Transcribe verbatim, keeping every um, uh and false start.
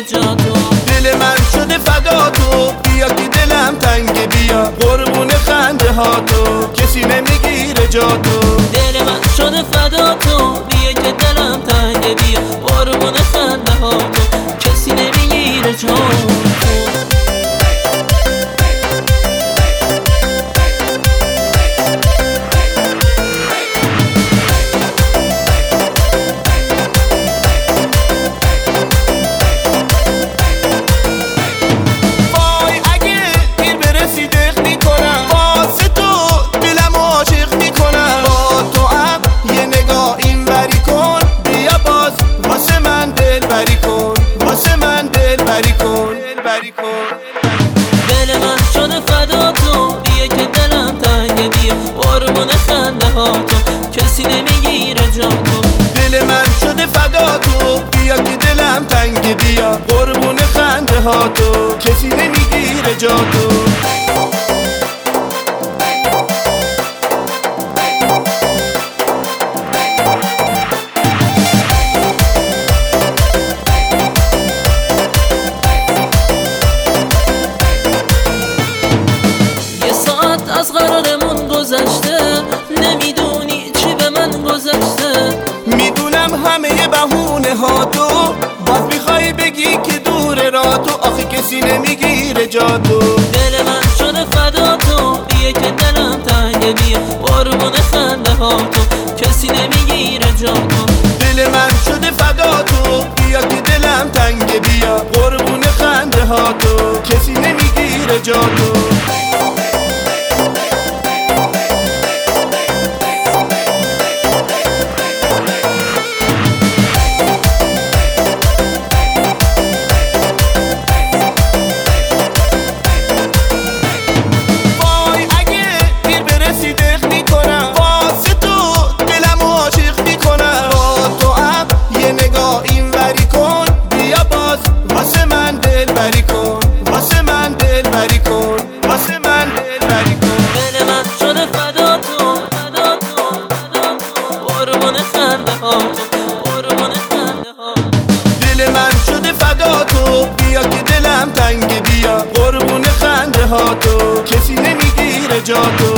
نمیگیره جا تو. دل من شده فدا تو، بیا که دلم تنگه بیا قربون خنده ها تو، کسی نمیگیره جا تو. دل من شده فدا تو، بیا که دلم تنگه بیا قربون خنده ها تو، کسی نمیگیره جا تو. دل من شده فدا تو، بیا که دلم تنگه بیا قربون خنده ها تو، کسی نمیگیره جا تو. دل من شده فدا تو، بیا که دلم تنگه بیا قربون خنده ها تو، کسی نمیگیره جا تو. از قرارمون گذشته، نمیدونی چی به من گذشته. میدونم همه بهونه ها تو، باز میخوای بگی که دور را تو، آخه کسی نمیگیره جا تو. دل من شده فدا تو، بیا که دلم تنگه بیا قربون خنده ها تو، کسی نمیگیره جا تو. دل من شده فدا تو، بیا که دلم تنگه بیا قربون خنده ها تو، کسی نمیگیره جا تو. دل من شده فدا تو، بیا که دلم تنگه بیا قربون خنده ها تو، کسی نمیگیره جا تو.